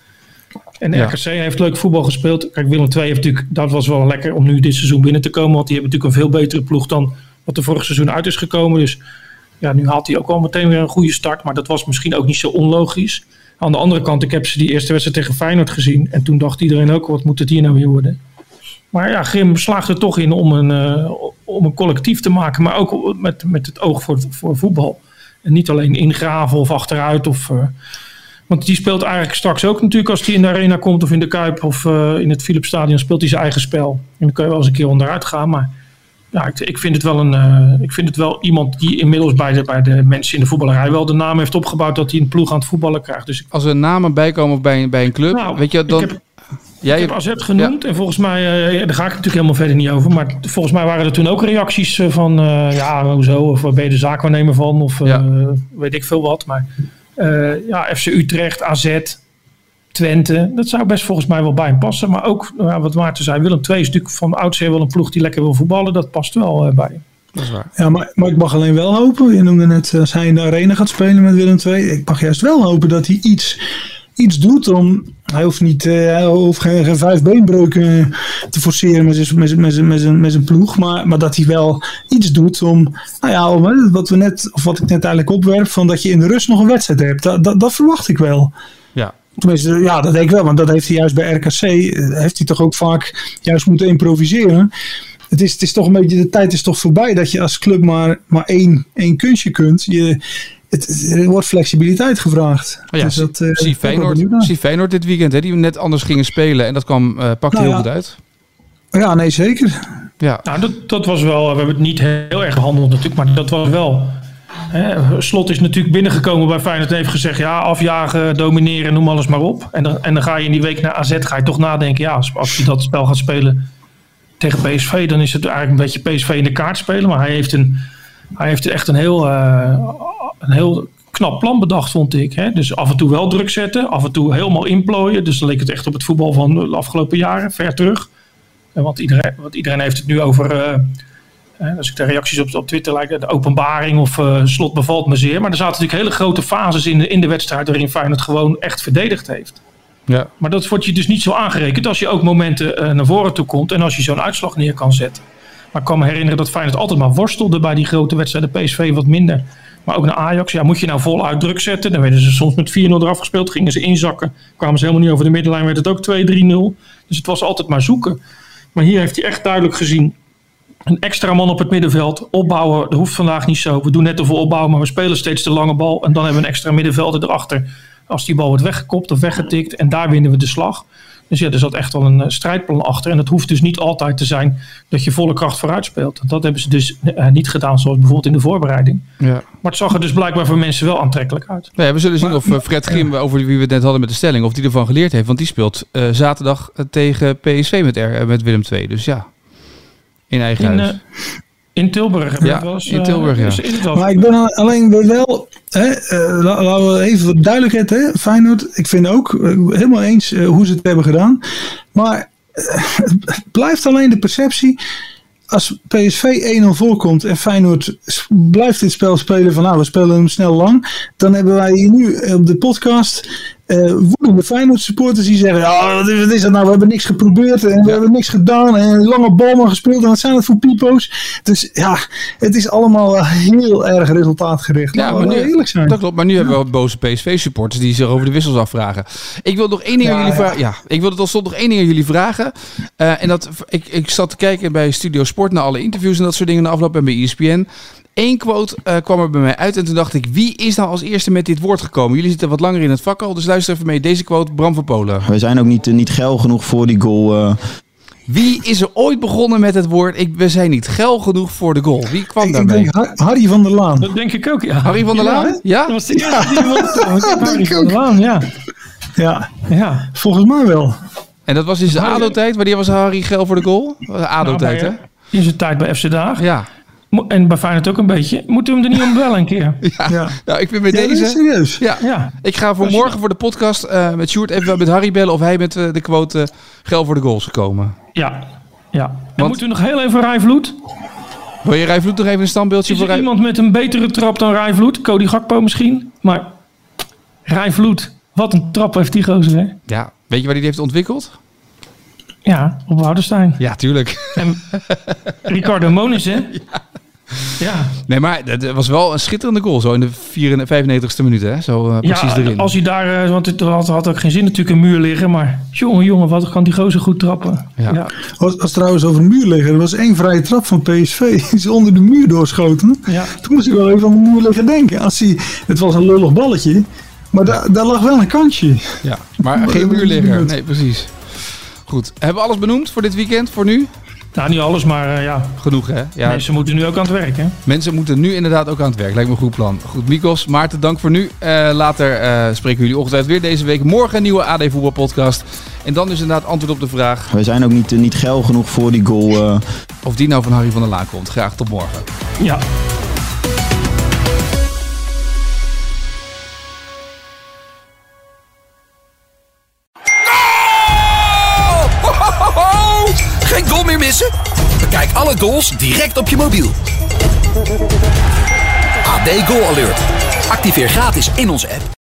S5: En ja. R K C heeft leuk voetbal gespeeld. Kijk, Willem twee heeft natuurlijk, dat was wel lekker om nu dit seizoen binnen te komen. Want die hebben natuurlijk een veel betere ploeg dan wat er vorig seizoen uit is gekomen. Dus ja, nu haalt hij ook al meteen weer een goede start. Maar dat was misschien ook niet zo onlogisch. Aan de andere kant, ik heb ze die eerste wedstrijd tegen Feyenoord gezien. En toen dacht iedereen ook, wat moet het hier nou weer worden? Maar ja, Grim slaagt er toch in om een, uh, om een collectief te maken. Maar ook met, met het oog voor, voor voetbal. En niet alleen ingraven of achteruit. Of, uh, want die speelt eigenlijk straks ook natuurlijk als hij in de arena komt. Of in de Kuip of uh, in het Philipsstadion speelt hij zijn eigen spel. En dan kun je wel eens een keer onderuit gaan. Maar ja, ik, ik, vind het wel een, uh, ik vind het wel iemand die inmiddels bij de, bij de mensen in de voetballerij wel de naam heeft opgebouwd dat hij een ploeg aan het voetballen krijgt. Dus ik,
S3: als er namen bijkomen bij, bij een club, nou, weet je dan...
S5: Jij, ik heb A Z genoemd ja. en volgens mij, uh, daar ga ik natuurlijk helemaal verder niet over, maar volgens mij waren er toen ook reacties uh, van, uh, ja, hoezo, of waar ben je de zaakwaarnemer van, of uh, ja. weet ik veel wat. Maar uh, ja, F C Utrecht, A Z, Twente, dat zou best volgens mij wel bij hem passen. Maar ook, uh, wat Maarten zei, Willem twee is natuurlijk van oudsher wel een ploeg die lekker wil voetballen, dat past wel uh, bij hem.
S3: Dat is waar.
S4: Ja, maar, maar ik mag alleen wel hopen, je noemde net, als hij in de arena gaat spelen met Willem twee, ik mag juist wel hopen dat hij iets... iets doet om... Hij hoeft, niet, uh, hij hoeft geen, geen vijf beenbreuken te forceren met zijn, met zijn, met zijn, met zijn, met zijn ploeg. Maar, maar dat hij wel iets doet om... Nou ja, om, wat, we net, of wat ik net eigenlijk opwerp... van dat je in de rust nog een wedstrijd hebt. Dat, dat, dat verwacht ik wel.
S3: Ja.
S4: Tenminste, ja, dat denk ik wel. Want dat heeft hij juist bij R K C... heeft hij toch ook vaak juist moeten improviseren. Het is, het is toch een beetje... De tijd is toch voorbij dat je als club maar, maar één, één kunstje kunt. Je... Het, er wordt flexibiliteit gevraagd.
S3: Oh ja,
S4: dus dat, uh,
S3: zie, Feyenoord, zie Feyenoord dit weekend, hè, die net anders gingen spelen. En dat kwam, uh, pakte nou, heel ja. goed uit.
S4: Ja, nee, zeker.
S5: Ja. Nou, dat, dat was wel... We hebben het niet heel erg gehandeld natuurlijk, maar dat was wel... Hè, Slot is natuurlijk binnengekomen bij Feyenoord en heeft gezegd... ja, afjagen, domineren, noem alles maar op. En dan, en dan ga je in die week naar A Z, ga je toch nadenken... ja, als, als je dat spel gaat spelen tegen P S V... dan is het eigenlijk een beetje P S V in de kaart spelen. Maar hij heeft, een, hij heeft echt een heel... Uh, een heel knap plan bedacht, vond ik. Hè? Dus af en toe wel druk zetten, af en toe helemaal inplooien. Dus dan leek het echt op het voetbal van de afgelopen jaren, ver terug. Want iedereen, want iedereen heeft het nu over uh, Uh, als ik de reacties op, op Twitter lijken, de openbaring of uh, Slot bevalt me zeer. Maar er zaten natuurlijk hele grote fases in de, in de wedstrijd waarin Feyenoord gewoon echt verdedigd heeft.
S3: Ja.
S5: Maar dat wordt je dus niet zo aangerekend als je ook momenten uh, naar voren toe komt en als je zo'n uitslag neer kan zetten. Maar ik kan me herinneren dat Feyenoord altijd maar worstelde bij die grote wedstrijden. P S V wat minder. Maar ook naar Ajax. Ja, moet je nou voluit druk zetten? Dan werden ze soms met vier nul eraf gespeeld. Gingen ze inzakken. Kwamen ze helemaal niet over de middenlijn. Werd het ook twee drie nul. Dus het was altijd maar zoeken. Maar hier heeft hij echt duidelijk gezien. Een extra man op het middenveld. Opbouwen, dat hoeft vandaag niet zo. We doen net over opbouwen, maar we spelen steeds de lange bal. En dan hebben we een extra middenvelder erachter. Als die bal wordt weggekopt of weggetikt. En daar winnen we de slag. Dus ja, er zat echt wel een uh, strijdplan achter. En het hoeft dus niet altijd te zijn dat je volle kracht vooruit speelt. Dat hebben ze dus uh, niet gedaan, zoals bijvoorbeeld in de voorbereiding. Ja. Maar het zag er dus blijkbaar voor mensen wel aantrekkelijk uit.
S3: Ja, we zullen zien maar, of uh, Fred Grim, ja. over wie we het net hadden met de stelling, of die ervan geleerd heeft. Want die speelt uh, zaterdag tegen P S V met, R, met Willem twee. Dus ja, in eigen
S5: in,
S3: huis.
S5: Uh, In Tilburg.
S3: Ja, wel eens, in Tilburg, uh, ja.
S4: Is maar ik ben alleen wel, hè, uh, laten we even wat duidelijkheid, hè, Feyenoord. Ik vind ook uh, helemaal eens uh, hoe ze het hebben gedaan. Maar uh, het blijft alleen de perceptie. Als P S V één nul voorkomt en Feyenoord blijft dit spel spelen van nou, we spelen hem snel lang. Dan hebben wij hier nu op de podcast uh, woedende Feyenoord supporters die zeggen, ja, wat is dat nou, we hebben niks geprobeerd en we ja. hebben niks gedaan en een lange bal maar gespeeld en wat zijn dat voor pipo's. Dus ja, het is allemaal heel erg resultaatgericht.
S3: Ja, maar nu, eerlijk zijn. Dat klopt, maar nu ja. hebben we boze P S V supporters die zich over de wissels afvragen. Ik wil nog één ding ja, aan jullie ja. vragen. Ja, ik wilde tot slot nog één ding aan jullie vragen. Uh, en dat, ik, ik zat te kijken bij Studio Sport naar alle interviews en dat soort dingen na afloop en bij E S P N. Eén quote uh, kwam er bij mij uit en toen dacht ik, wie is nou als eerste met dit woord gekomen? Jullie zitten wat langer in het vak al, dus luister even mee. Deze quote, Bram van Polen.
S9: We zijn ook niet, niet geil genoeg voor die goal. Uh...
S3: Wie is er ooit begonnen met het woord, ik, we zijn niet geil genoeg voor de goal? Wie kwam
S4: ik,
S3: daarmee?
S4: Ik denk Harry van der Laan.
S5: Dat denk ik ook, ja.
S3: Harry van der Laan? Ja? ja?
S5: Dat was de eerste die ja, Harry van der Laan, ja.
S4: Ja. ja, volgens mij wel.
S3: En dat was in zijn A D O-tijd? Wanneer was Harry geil voor de goal? A D O-tijd, nou, hè?
S5: In zijn tijd bij F C Den Haag.
S3: Ja.
S5: En bij Feyenoord ook een beetje. Moeten we hem er niet om bellen een keer?
S3: Ja, ja. Nou, ik ben met
S4: ja,
S3: deze...
S4: serieus.
S3: Ja. ja. Ik ga voor morgen voor de podcast uh, met Sjoerd even met Harry bellen of hij met uh, de quote uh, geil voor de goals gekomen.
S5: Ja, ja. En Want... moeten we nog heel even Rai Vloed?
S3: Wil je Rai Vloed nog even een standbeeldje
S5: is
S3: voor
S5: er
S3: Rai...
S5: iemand met een betere trap dan Rai Vloed? Cody Gakpo misschien. Maar Rai Vloed, wat een trap heeft die gozer, hè?
S3: Ja. Weet je waar hij die heeft ontwikkeld?
S5: Ja, op Woudenstein.
S3: Ja, tuurlijk.
S5: En Ricardo Moniz, hè? Ja.
S3: ja. Nee, maar het was wel een schitterende goal. Zo in de vierennegentigste minuut, hè? Zo uh, precies
S5: ja,
S3: erin.
S5: Als hij daar... Uh, want het had, had ook geen zin natuurlijk een muur liggen. Maar jongen, jongen, wat kan die gozer goed trappen.
S3: Ja.
S5: Ja.
S4: Als, als trouwens over een muur liggen. Er was één vrije trap van P S V. Die is onder de muur doorschoten. Ja. Toen moest ik wel even aan de muur liggen denken. Als hij, het was een lullig balletje. Maar da, daar lag wel een kantje.
S3: Ja, maar geen muurligger. Nee, precies. Goed, hebben we alles benoemd voor dit weekend, voor nu?
S5: Nou, niet alles, maar uh, ja.
S3: Genoeg, hè? Ja.
S5: Mensen moeten nu ook aan het werk, hè?
S3: Mensen moeten nu inderdaad ook aan het werk. Lijkt me een goed plan. Goed, Mikos, Maarten, dank voor nu. Uh, later uh, spreken jullie ongetwijfeld weer deze week. Morgen een nieuwe A D Voetbal podcast. En dan is inderdaad antwoord op de vraag...
S9: We zijn ook niet, niet geil genoeg voor die goal. Uh...
S3: Of die nou van Harry van der Laan komt. Graag tot morgen.
S5: Ja.
S1: Geen goal meer missen? Bekijk alle goals direct op je mobiel. A D Goal Alert. Activeer gratis in onze app.